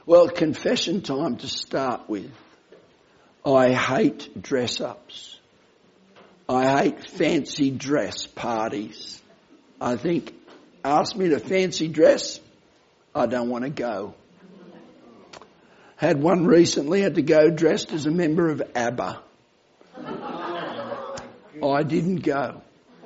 Well, confession time to start with. I hate dress-ups. I hate fancy dress parties. I think, ask me to fancy dress, I don't want to go. Had one recently, had to go dressed as a member of ABBA. I didn't go.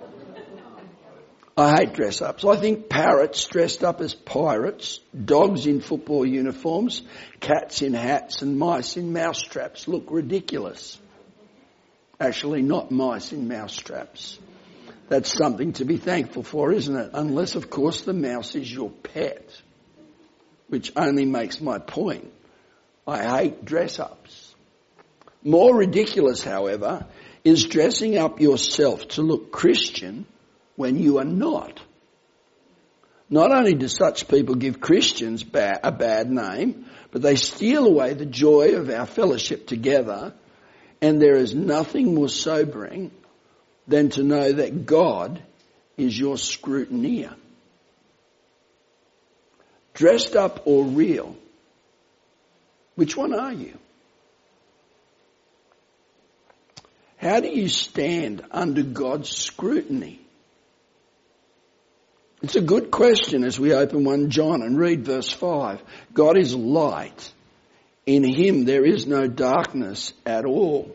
I hate dress-ups. I think parrots dressed up as pirates, dogs in football uniforms, cats in hats and mice in mousetraps look ridiculous. Actually, not mice in mousetraps. That's something to be thankful for, isn't it? Unless, of course, the mouse is your pet, which only makes my point. I hate dress-ups. More ridiculous, however, is dressing up yourself to look Christian when you are not. Not only do such people give Christians a bad name, but they steal away the joy of our fellowship together, and there is nothing more sobering than to know that God is your scrutineer. Dressed up or real, which one are you? How do you stand under God's scrutiny? It's a good question as we open 1 John and read verse 5. God is light. In him there is no darkness at all.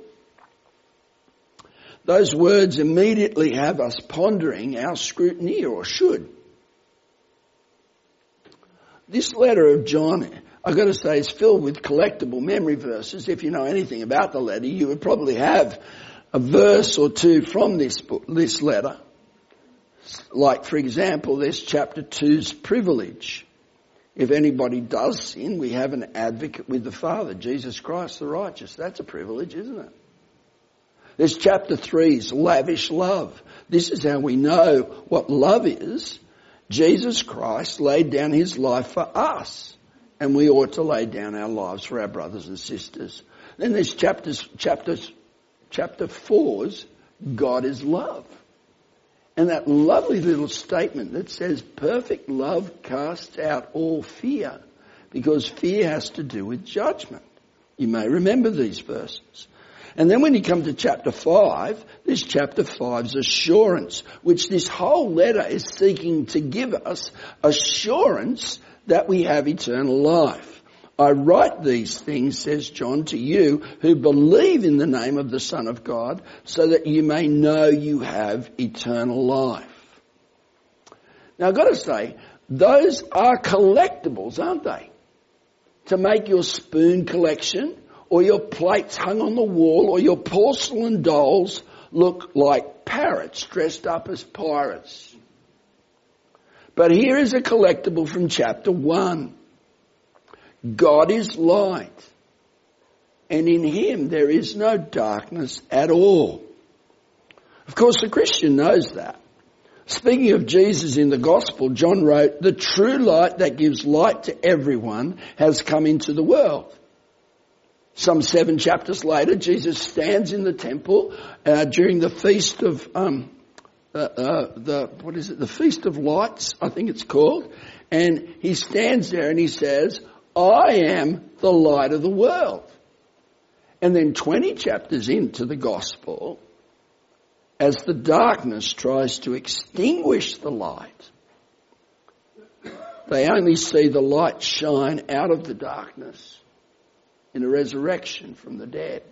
Those words immediately have us pondering our scrutiny, or should. This letter of John, I've got to say, is filled with collectible memory verses. If you know anything about the letter, you would probably have a verse or two from this letter. Like, for example, there's chapter 2's privilege. If anybody does sin, we have an advocate with the Father, Jesus Christ the righteous. That's a privilege, isn't it? There's chapter 3's lavish love. This is how we know what love is. Jesus Christ laid down his life for us, and we ought to lay down our lives for our brothers and sisters. Then there's chapter 4's God is love. And that lovely little statement that says perfect love casts out all fear, because fear has to do with judgment. You may remember these verses. And then when you come to chapter 5, there's chapter 5's assurance, which this whole letter is seeking to give us assurance that we have eternal life. I write these things, says John, to you who believe in the name of the Son of God, so that you may know you have eternal life. Now I've got to say, those are collectibles, aren't they? To make your spoon collection, or your plates hung on the wall, or your porcelain dolls look like parrots dressed up as pirates. But here is a collectible from chapter 1. God is light, and in him there is no darkness at all. Of course, the Christian knows that. Speaking of Jesus in the Gospel, John wrote, the true light that gives light to everyone has come into the world. Some 7 chapters later, Jesus stands in the temple during the feast of the Feast of Lights, I think it's called, and he stands there and he says, I am the light of the world. And then 20 chapters into the Gospel, as the darkness tries to extinguish the light, they only see the light shine out of the darkness in a resurrection from the dead.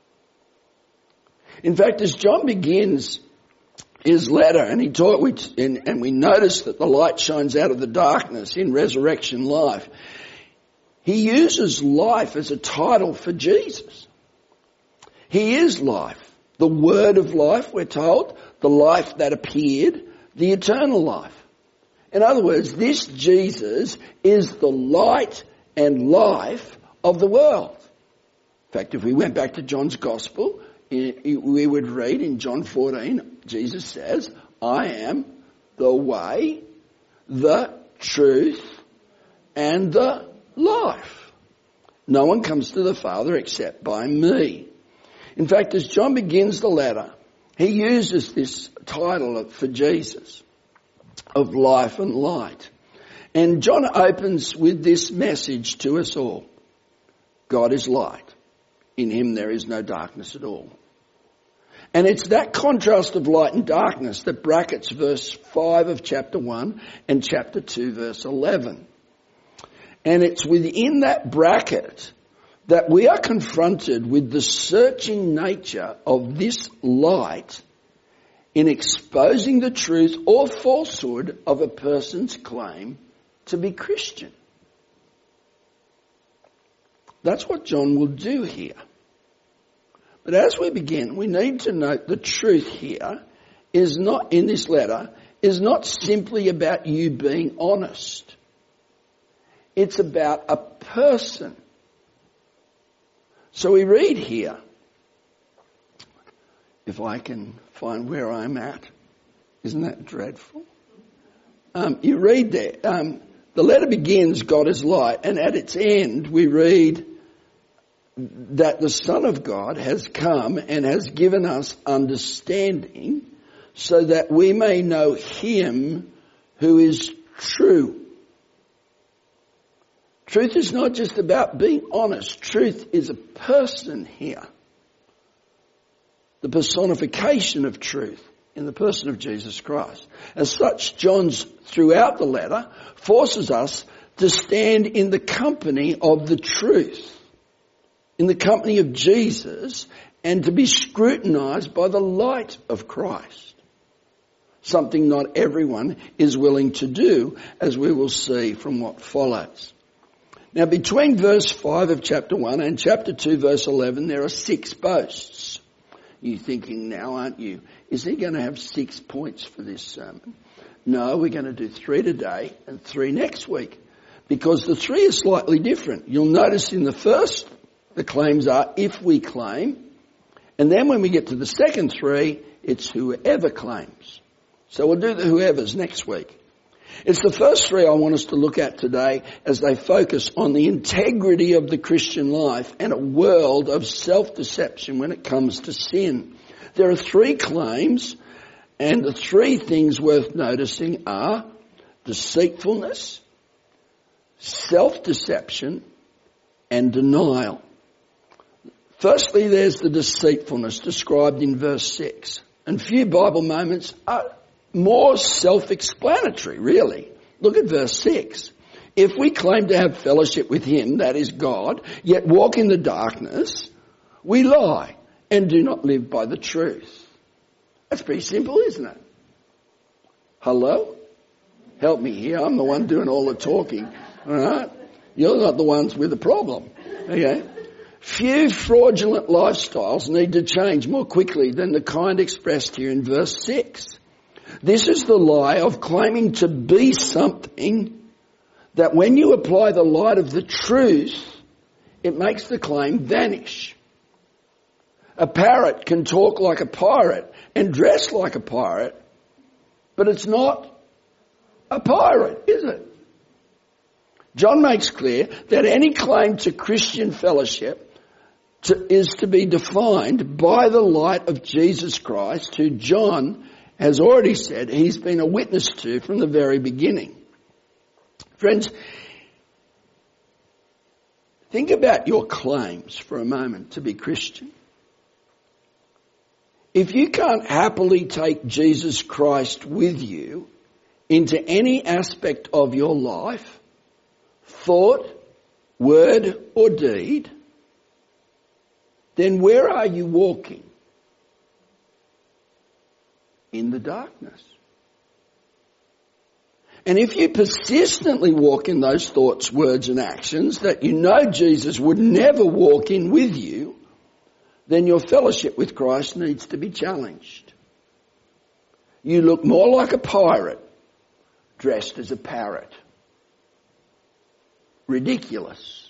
In fact, as John begins his letter, and we notice that the light shines out of the darkness in resurrection life, he uses life as a title for Jesus. He is life, the word of life, we're told, the life that appeared, the eternal life. In other words, this Jesus is the light and life of the world. In fact, if we went back to John's Gospel, we would read in John 14, Jesus says, I am the way, the truth, and the life. No one comes to the Father except by me. In fact, as John begins the letter, he uses this title for Jesus of life and light. And John opens with this message to us all. God is light. In him there is no darkness at all. And it's that contrast of light and darkness that brackets verse 5 of chapter 1 and chapter 2 verse 11. And it's within that bracket that we are confronted with the searching nature of this light in exposing the truth or falsehood of a person's claim to be Christian. That's what John will do here. But as we begin, we need to note the truth here is not, in this letter, is not simply about you being honest. It's about a person. So we read here, if I can find where I'm at, isn't that dreadful? You read there, the letter begins, God is light, and at its end we read that the Son of God has come and has given us understanding so that we may know him who is true. Truth is not just about being honest. Truth is a person here. The personification of truth in the person of Jesus Christ. As such, John's throughout the letter forces us to stand in the company of the truth, in the company of Jesus, and to be scrutinized by the light of Christ. Something not everyone is willing to do, as we will see from what follows. Now, between verse 5 of chapter 1 and chapter 2 verse 11, there are 6 boasts. You're thinking now, aren't you? Is he going to have 6 points for this sermon? No, we're going to do 3 today and 3 next week, because the 3 are slightly different. You'll notice in the first, the claims are if we claim, and then when we get to the second 3, it's whoever claims. So we'll do the whoever's next week. It's the first 3 I want us to look at today as they focus on the integrity of the Christian life and a world of self-deception when it comes to sin. There are 3 claims, and the 3 things worth noticing are deceitfulness, self-deception, and denial. Firstly, there's the deceitfulness described in verse 6. And few Bible moments are more self-explanatory, really. Look at verse 6. If we claim to have fellowship with him, that is God, yet walk in the darkness, we lie and do not live by the truth. That's pretty simple, isn't it? Hello? Help me here. I'm the one doing all the talking. All right? You're not the ones with the problem. Okay? Few fraudulent lifestyles need to change more quickly than the kind expressed here in verse 6. This is the lie of claiming to be something that when you apply the light of the truth, it makes the claim vanish. A parrot can talk like a pirate and dress like a pirate, but it's not a pirate, is it? John makes clear that any claim to Christian fellowship is to be defined by the light of Jesus Christ, who John has already said he's been a witness to from the very beginning. Friends, think about your claims for a moment to be Christian. If you can't happily take Jesus Christ with you into any aspect of your life, thought, word or deed, then where are you walking? In the darkness. And if you persistently walk in those thoughts, words and actions that you know Jesus would never walk in with you, then your fellowship with Christ needs to be challenged. You look more like a pirate dressed as a parrot. Ridiculous.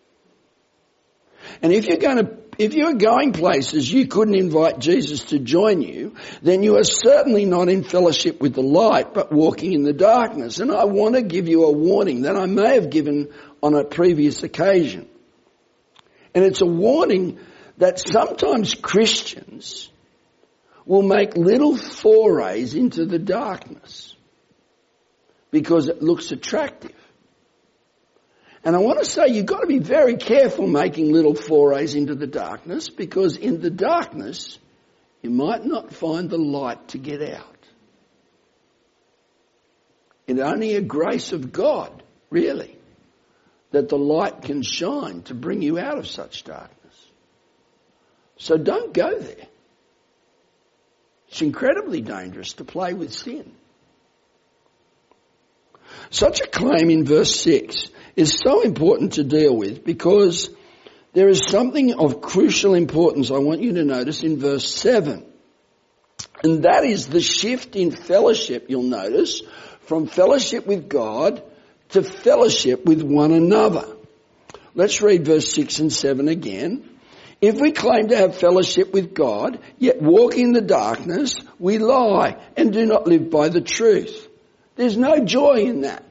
And if you're going places you couldn't invite Jesus to join you, then you are certainly not in fellowship with the light, but walking in the darkness. And I want to give you a warning that I may have given on a previous occasion. And it's a warning that sometimes Christians will make little forays into the darkness. because it looks attractive. And I want to say you've got to be very careful making little forays into the darkness, because in the darkness you might not find the light to get out. It's only a grace of God, really, that the light can shine to bring you out of such darkness. So don't go there. It's incredibly dangerous to play with sin. Such a claim in verse 6 is so important to deal with, because there is something of crucial importance I want you to notice in verse 7. And that is the shift in fellowship, you'll notice, from fellowship with God to fellowship with one another. Let's read verse 6 and 7 again. If we claim to have fellowship with God, yet walk in the darkness, we lie and do not live by the truth. There's no joy in that.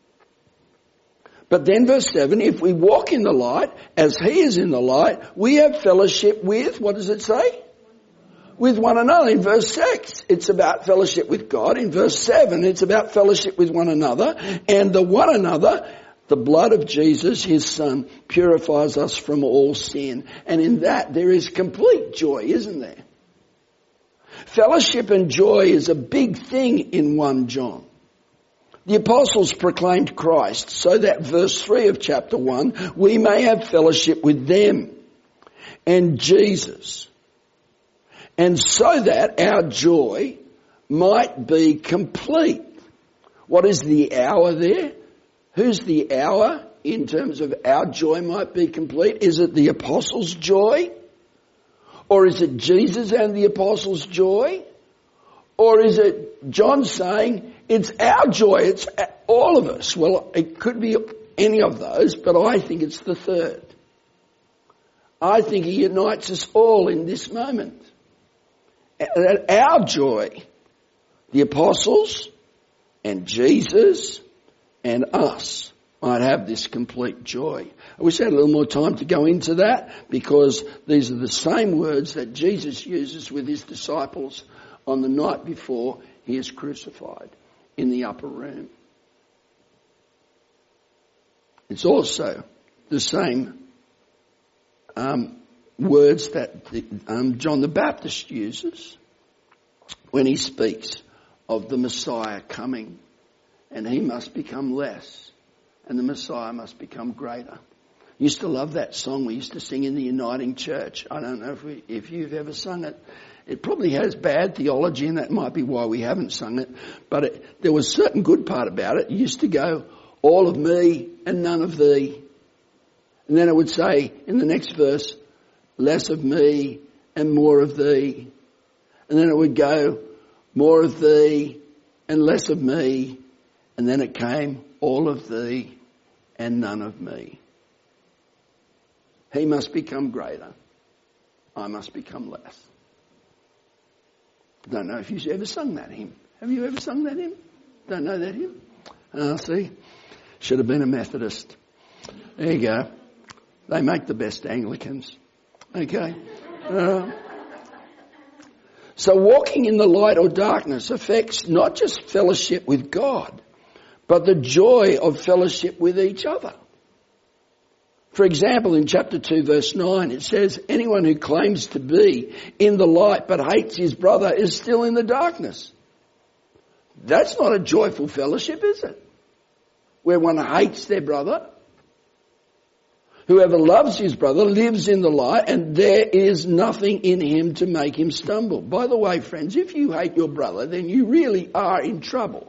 But then verse 7, if we walk in the light, as he is in the light, we have fellowship with, what does it say? With one another. In verse 6, it's about fellowship with God. In verse 7, it's about fellowship with one another. And the one another, the blood of Jesus, his son, purifies us from all sin. And in that there is complete joy, isn't there? Fellowship and joy is a big thing in 1 John. The apostles proclaimed Christ so that, verse 3 of chapter 1, we may have fellowship with them and Jesus, and so that our joy might be complete. What is the hour there? Who's the hour in terms of our joy might be complete? Is it the apostles' joy? Or is it Jesus and the apostles' joy? Or is it John saying it's our joy, it's all of us? Well, it could be any of those, but I think it's the third. I think he unites us all in this moment. That our joy, the apostles and Jesus and us, might have this complete joy. I wish I had a little more time to go into that, because these are the same words that Jesus uses with his disciples on the night before he is crucified in the upper room. It's also the same words that John the Baptist uses when he speaks of the Messiah coming, and he must become less and the Messiah must become greater. I used to love that song we used to sing in the Uniting Church. I don't know if you've ever sung it. It probably has bad theology, and that might be why we haven't sung it. But there was a certain good part about it. It used to go, all of me and none of thee. And then it would say in the next verse, less of me and more of thee. And then it would go, more of thee and less of me. And then it came, all of thee and none of me. He must become greater. I must become less. I don't know if you've ever sung that hymn. Have you ever sung that hymn? Don't know that hymn? See? Should have been a Methodist. There you go. They make the best Anglicans. Okay? So walking in the light or darkness affects not just fellowship with God, but the joy of fellowship with each other. For example, in chapter 2 verse 9 it says, anyone who claims to be in the light but hates his brother is still in the darkness. That's not a joyful fellowship, is it? Where one hates their brother. Whoever loves his brother lives in the light, and there is nothing in him to make him stumble. By the way, friends, if you hate your brother, then you really are in trouble.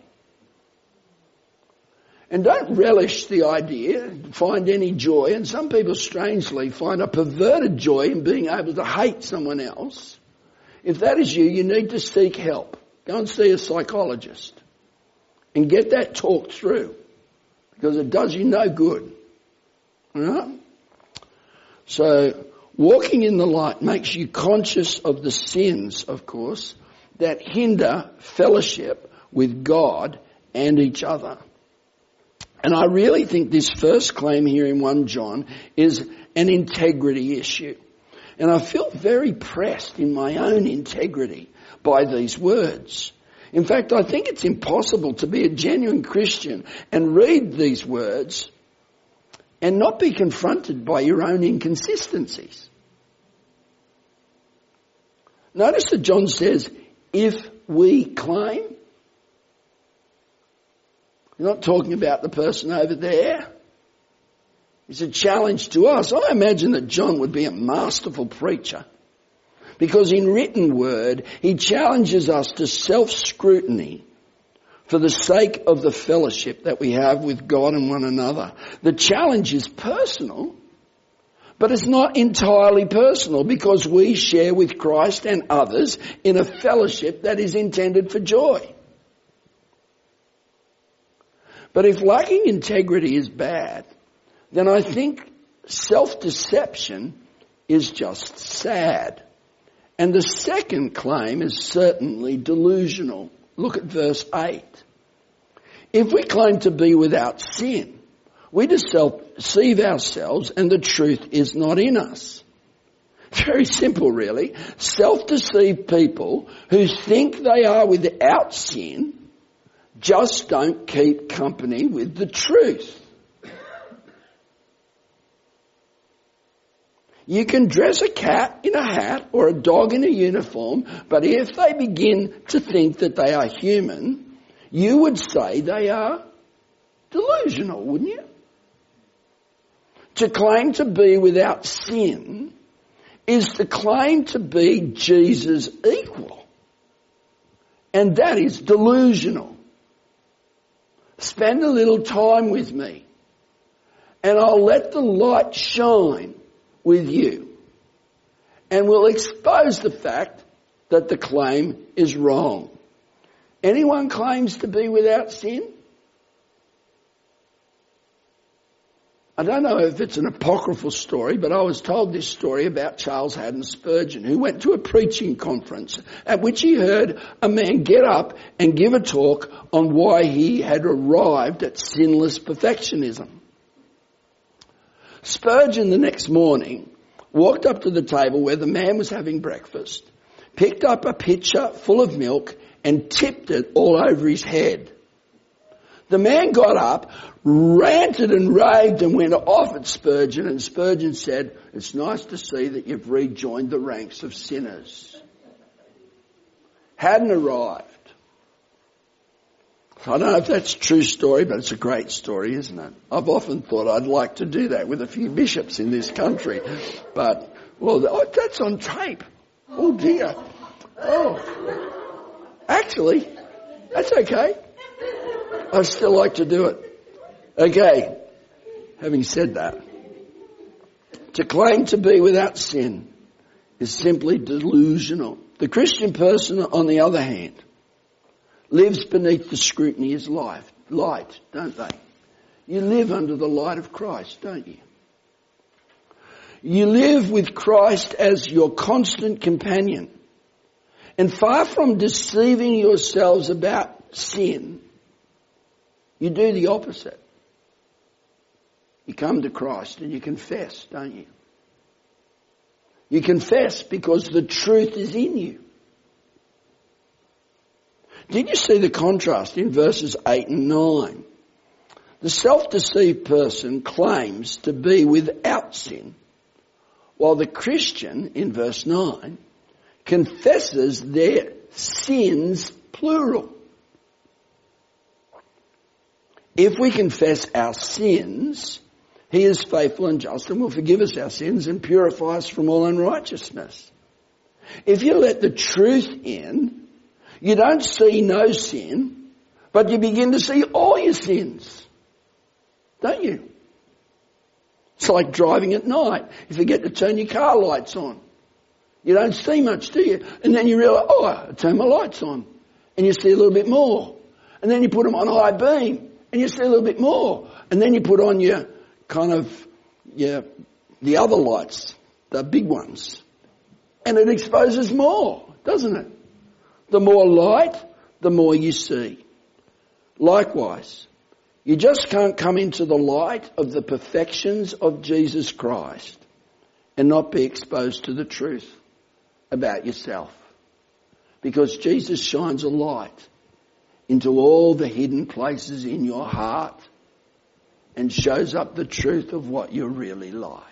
And don't relish the idea, find any joy, and some people strangely find a perverted joy in being able to hate someone else. If that is you, you need to seek help. Go and see a psychologist and get that talked through, because it does you no good. All right? So walking in the light makes you conscious of the sins, of course, that hinder fellowship with God and each other. And I really think this first claim here in 1 John is an integrity issue. And I feel very pressed in my own integrity by these words. In fact, I think it's impossible to be a genuine Christian and read these words and not be confronted by your own inconsistencies. Notice that John says, if we claim. You're not talking about the person over there. It's a challenge to us. I imagine that John would be a masterful preacher, because in written word, he challenges us to self-scrutiny for the sake of the fellowship that we have with God and one another. The challenge is personal, but it's not entirely personal, because we share with Christ and others in a fellowship that is intended for joy. But if lacking integrity is bad, then I think self-deception is just sad. And the second claim is certainly delusional. Look at verse 8. If we claim to be without sin, we deceive ourselves and the truth is not in us. Very simple, really. Self-deceived people who think they are without sin just don't keep company with the truth. You can dress a cat in a hat or a dog in a uniform, but if they begin to think that they are human, you would say they are delusional, wouldn't you? To claim to be without sin is to claim to be Jesus' equal. And that is delusional. Spend a little time with me and I'll let the light shine with you, and we'll expose the fact that the claim is wrong. Anyone claims to be without sin? I don't know if it's an apocryphal story, but I was told this story about Charles Haddon Spurgeon, who went to a preaching conference at which he heard a man get up and give a talk on why he had arrived at sinless perfectionism. Spurgeon the next morning walked up to the table where the man was having breakfast, picked up a pitcher full of milk and tipped it all over his head. The man got up, ranted and raved and went off at Spurgeon, and Spurgeon said, "It's nice to see that you've rejoined the ranks of sinners." Hadn't arrived. I don't know if that's a true story, but it's a great story, isn't it? I've often thought I'd like to do that with a few bishops in this country. But, well, that's on tape. Oh, dear. Oh. Actually, that's okay. I'd still like to do it. Okay. Having said that, to claim to be without sin is simply delusional. The Christian person, on the other hand, lives beneath the scrutiny of light, don't they? You live under the light of Christ, don't you? You live with Christ as your constant companion. And far from deceiving yourselves about sin, you do the opposite. You come to Christ and you confess, don't you? You confess because the truth is in you. Did you see the contrast in verses 8 and 9? The self-deceived person claims to be without sin, while the Christian, in verse 9, confesses their sins, plural. If we confess our sins, he is faithful and just and will forgive us our sins and purify us from all unrighteousness. If you let the truth in, you don't see no sin, but you begin to see all your sins. Don't you? It's like driving at night. You forget to turn your car lights on. You don't see much, do you? And then you realise, oh, I turn my lights on. And you see a little bit more. And then you put them on high beam. And you see a little bit more. And then you put on your the other lights, the big ones. And it exposes more, doesn't it? The more light, the more you see. Likewise, you just can't come into the light of the perfections of Jesus Christ and not be exposed to the truth about yourself. Because Jesus shines a light into all the hidden places in your heart and shows up the truth of what you're really like.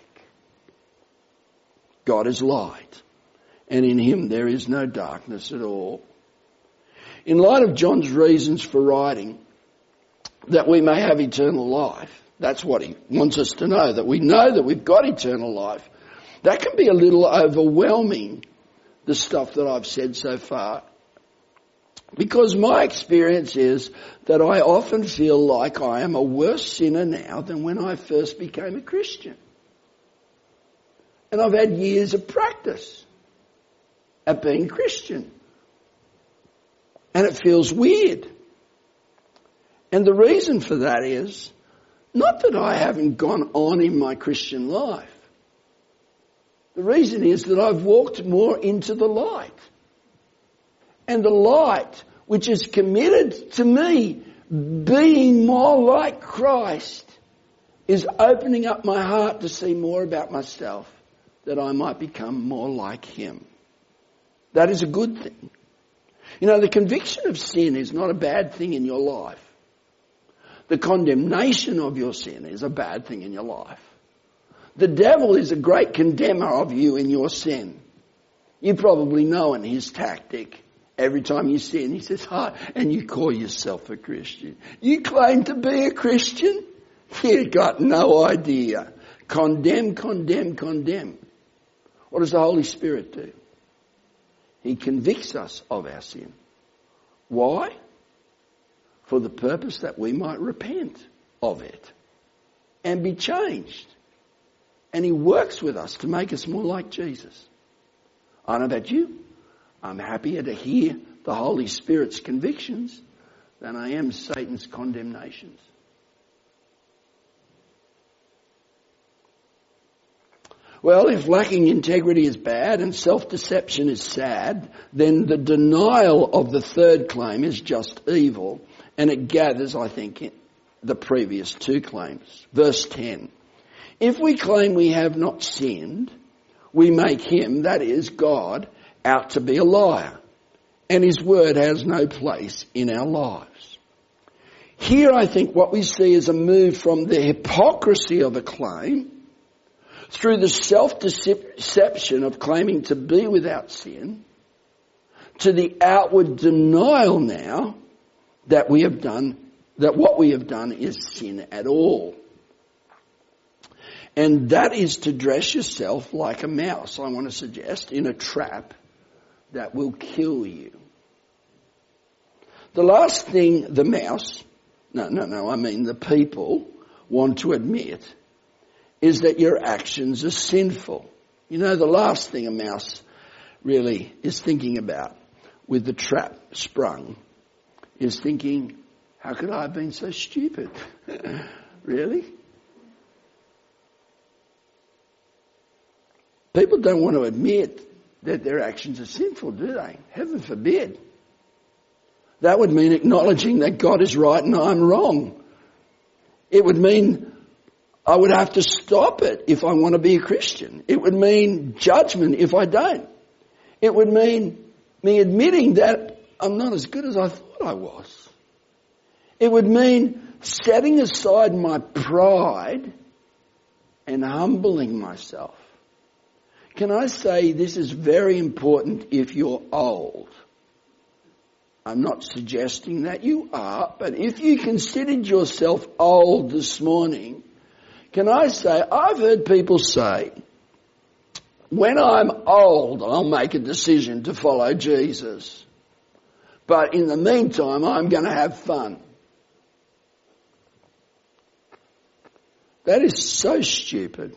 God is light, and in him there is no darkness at all. In light of John's reasons for writing, that we may have eternal life, that's what he wants us to know, that we know that we've got eternal life. That can be a little overwhelming, the stuff that I've said so far. Because my experience is that I often feel like I am a worse sinner now than when I first became a Christian. And I've had years of practice at being Christian. And it feels weird. And the reason for that is not that I haven't gone on in my Christian life. The reason is that I've walked more into the light. And the light, which is committed to me being more like Christ, is opening up my heart to see more about myself, that I might become more like him. That is a good thing. You know, the conviction of sin is not a bad thing in your life. The condemnation of your sin is a bad thing in your life. The devil is a great condemner of you in your sin. You probably know in his tactic. Every time you sin, he says, hi, and you call yourself a Christian. You claim to be a Christian? You've got no idea. Condemn, condemn, condemn. What does the Holy Spirit do? He convicts us of our sin. Why? For the purpose that we might repent of it and be changed. And he works with us to make us more like Jesus. I don't know about you. I'm happier to hear the Holy Spirit's convictions than I am Satan's condemnations. Well, if lacking integrity is bad and self-deception is sad, then the denial of the third claim is just evil. And it gathers, I think, the previous two claims. Verse 10. If we claim we have not sinned, we make him, that is God, out to be a liar, and his word has no place in our lives. Here I think what we see is a move from the hypocrisy of a claim through the self-deception of claiming to be without sin to the outward denial now that we have done, that what we have done is sin at all. And that is to dress yourself like a mouse, I want to suggest, in a trap that will kill you. The last thing the mouse, the people want to admit is that your actions are sinful. You know, the last thing a mouse really is thinking about with the trap sprung is thinking, how could I have been so stupid? Really? People don't want to admit that their actions are sinful, do they? Heaven forbid. That would mean acknowledging that God is right and I'm wrong. It would mean I would have to stop it if I want to be a Christian. It would mean judgment if I don't. It would mean me admitting that I'm not as good as I thought I was. It would mean setting aside my pride and humbling myself. Can I say this is very important if you're old? I'm not suggesting that you are, but if you considered yourself old this morning, can I say, I've heard people say, when I'm old, I'll make a decision to follow Jesus. But in the meantime, I'm going to have fun. That is so stupid.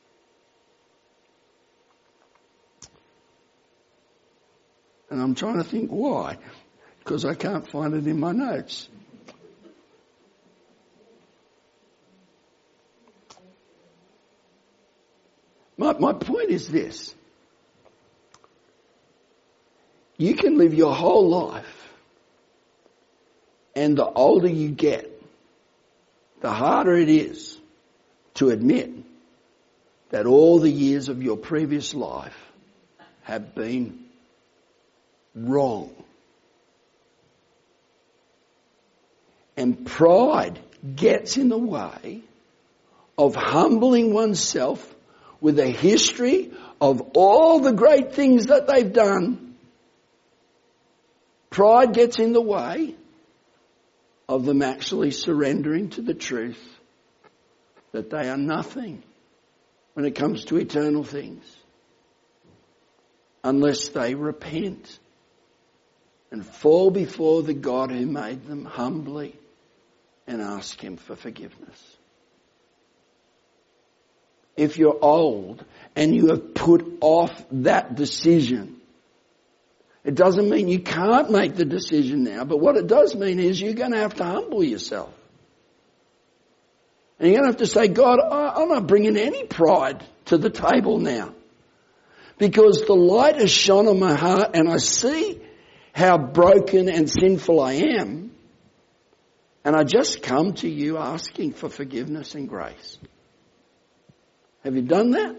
And I'm trying to think why, because I can't find it in my notes. My point is this. You can live your whole life, and the older you get, the harder it is to admit that all the years of your previous life have been wrong. And pride gets in the way of humbling oneself with a history of all the great things that they've done. Pride gets in the way of them actually surrendering to the truth that they are nothing when it comes to eternal things, unless they repent and fall before the God who made them humbly and ask him for forgiveness. If you're old and you have put off that decision, it doesn't mean you can't make the decision now, but what it does mean is you're going to have to humble yourself. And you're going to have to say, God, I'm not bringing any pride to the table now, because the light has shone on my heart and I see how broken and sinful I am. And I just come to you asking for forgiveness and grace. Have you done that?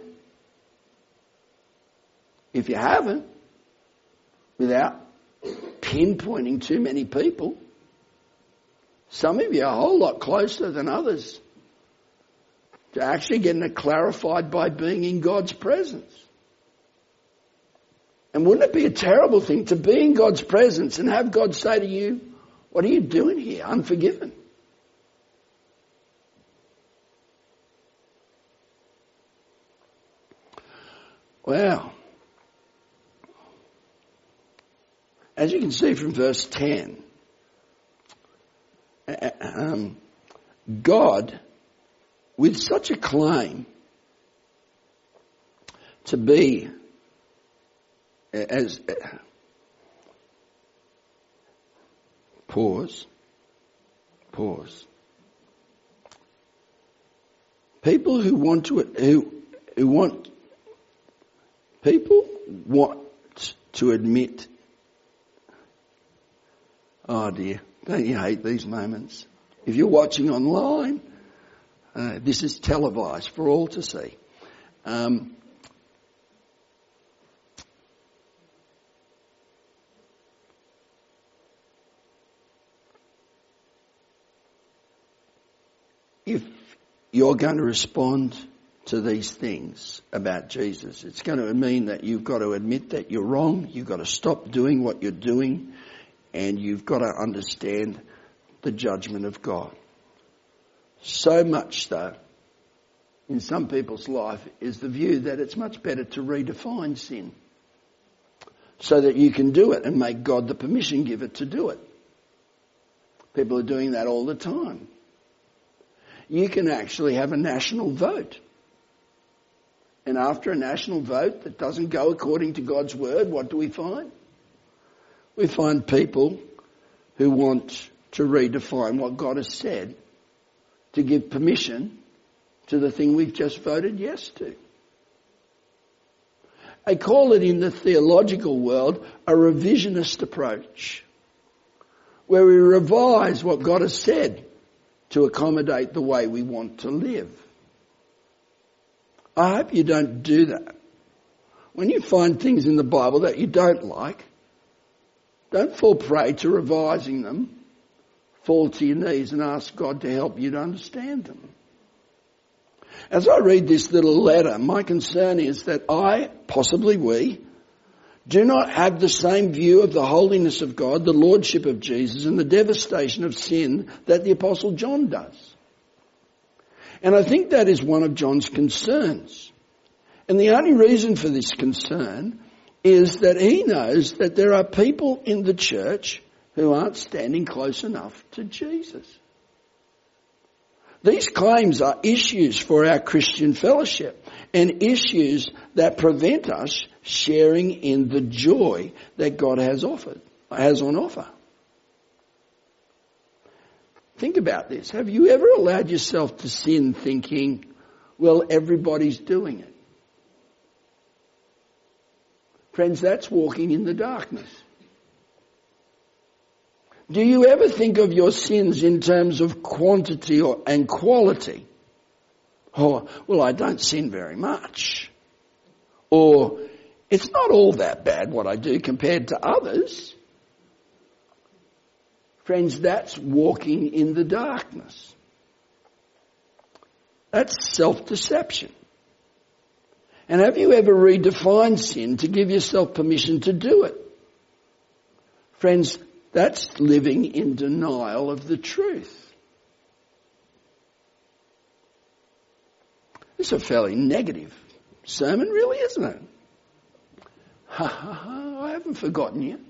If you haven't, without pinpointing too many people, some of you are a whole lot closer than others to actually getting it clarified by being in God's presence. And wouldn't it be a terrible thing to be in God's presence and have God say to you, what are you doing here, unforgiven? Wow. As you can see from verse 10, God, with such a claim to be as pause. People who want to admit. Oh dear, don't you hate these moments? If you're watching online, this is televised for all to see. If you're going to respond to these things about Jesus, it's going to mean that you've got to admit that you're wrong, you've got to stop doing what you're doing, and you've got to understand the judgment of God. So much, though, in some people's life is the view that it's much better to redefine sin so that you can do it and make God the permission giver to do it. People are doing that all the time. You can actually have a national vote. And after a national vote that doesn't go according to God's word, what do we find? We find people who want to redefine what God has said to give permission to the thing we've just voted yes to. I call it in the theological world a revisionist approach, where we revise what God has said to accommodate the way we want to live. I hope you don't do that. When you find things in the Bible that you don't like, don't fall prey to revising them. Fall to your knees and ask God to help you to understand them. As I read this little letter, my concern is that I, possibly we, do not have the same view of the holiness of God, the lordship of Jesus, and the devastation of sin that the Apostle John does. And I think that is one of John's concerns. And the only reason for this concern is that he knows that there are people in the church who aren't standing close enough to Jesus. These claims are issues for our Christian fellowship and issues that prevent us sharing in the joy that God has on offer. Think about this. Have you ever allowed yourself to sin thinking, well, everybody's doing it? Friends, that's walking in the darkness. Do you ever think of your sins in terms of quantity and quality? Oh, well, I don't sin very much. Or, it's not all that bad what I do compared to others. Friends, that's walking in the darkness. That's self-deception. And have you ever redefined sin to give yourself permission to do it? Friends, that's living in denial of the truth. It's a fairly negative sermon, really, isn't it? Ha ha ha, I haven't forgotten you.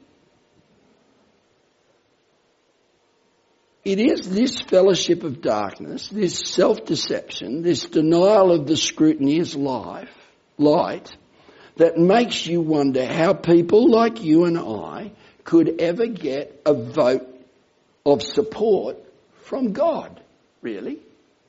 It is this fellowship of darkness, this self-deception, this denial of the scrutiny of light, that makes you wonder how people like you and I could ever get a vote of support from God, really.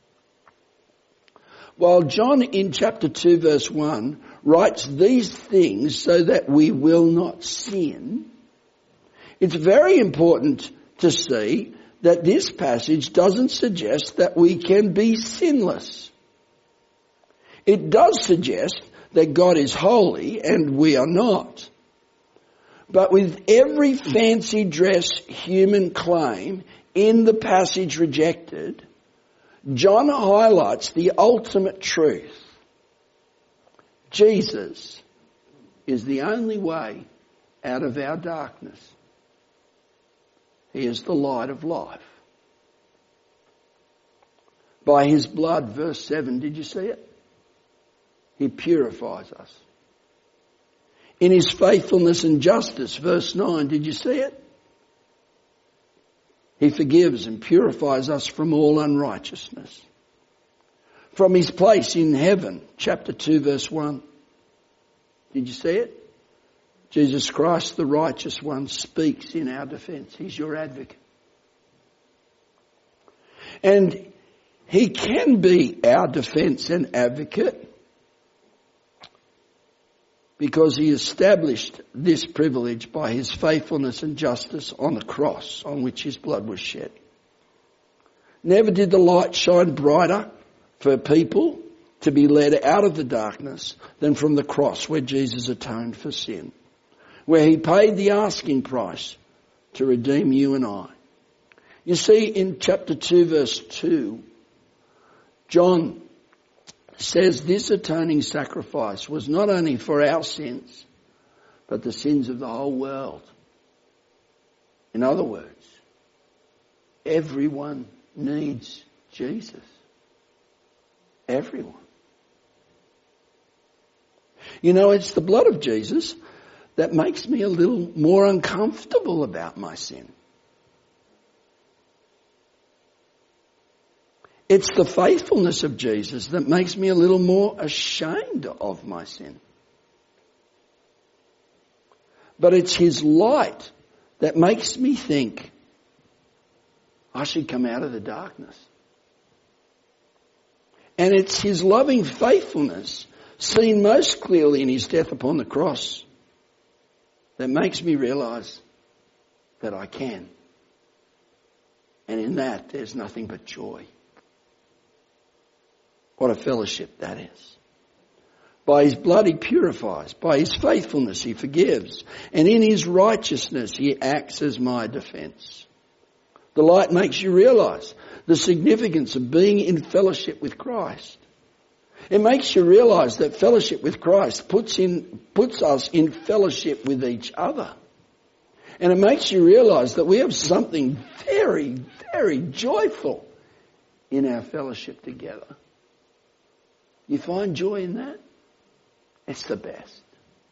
While John in chapter 2 verse 1 writes these things so that we will not sin, it's very important to see that this passage doesn't suggest that we can be sinless. It does suggest that God is holy and we are not. But with every fancy dress human claim in the passage rejected, John highlights the ultimate truth. Jesus is the only way out of our darkness. He is the light of life. By his blood, verse 7, did you see it? He purifies us. In his faithfulness and justice, verse 9, did you see it? He forgives and purifies us from all unrighteousness. From his place in heaven, chapter 2, verse 1. Did you see it? Jesus Christ, the righteous one, speaks in our defence. He's your advocate. And he can be our defence and advocate because he established this privilege by his faithfulness and justice on the cross on which his blood was shed. Never did the light shine brighter for people to be led out of the darkness than from the cross where Jesus atoned for sin, where he paid the asking price to redeem you and I. You see, in chapter 2, verse 2, John says this atoning sacrifice was not only for our sins, but the sins of the whole world. In other words, everyone needs Jesus. Everyone. You know, it's the blood of Jesus that makes me a little more uncomfortable about my sin. It's the faithfulness of Jesus that makes me a little more ashamed of my sin. But it's his light that makes me think I should come out of the darkness. And it's his loving faithfulness, seen most clearly in his death upon the cross, that makes me realise that I can. And in that, there's nothing but joy. What a fellowship that is. By his blood he purifies. By his faithfulness he forgives. And in his righteousness he acts as my defence. The light makes you realise the significance of being in fellowship with Christ. It makes you realise that fellowship with Christ puts us in fellowship with each other. And it makes you realise that we have something very, very joyful in our fellowship together. You find joy in that? It's the best.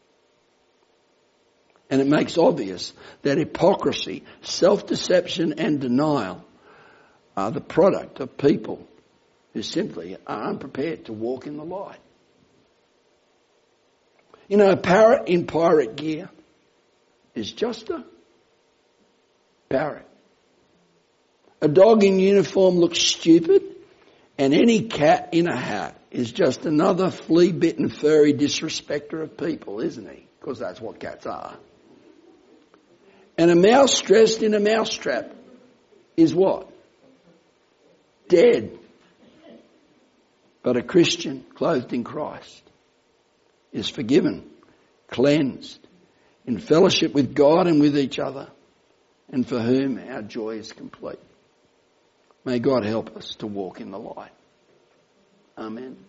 And it makes obvious that hypocrisy, self-deception and denial are the product of people who simply are unprepared to walk in the light. You know, a parrot in pirate gear is just a parrot. A dog in uniform looks stupid, and any cat in a hat is just another flea-bitten, furry disrespecter of people, isn't he? Because that's what cats are. And a mouse dressed in a mousetrap is what? Dead. But a Christian clothed in Christ is forgiven, cleansed, in fellowship with God and with each other, and for whom our joy is complete. May God help us to walk in the light. Amen.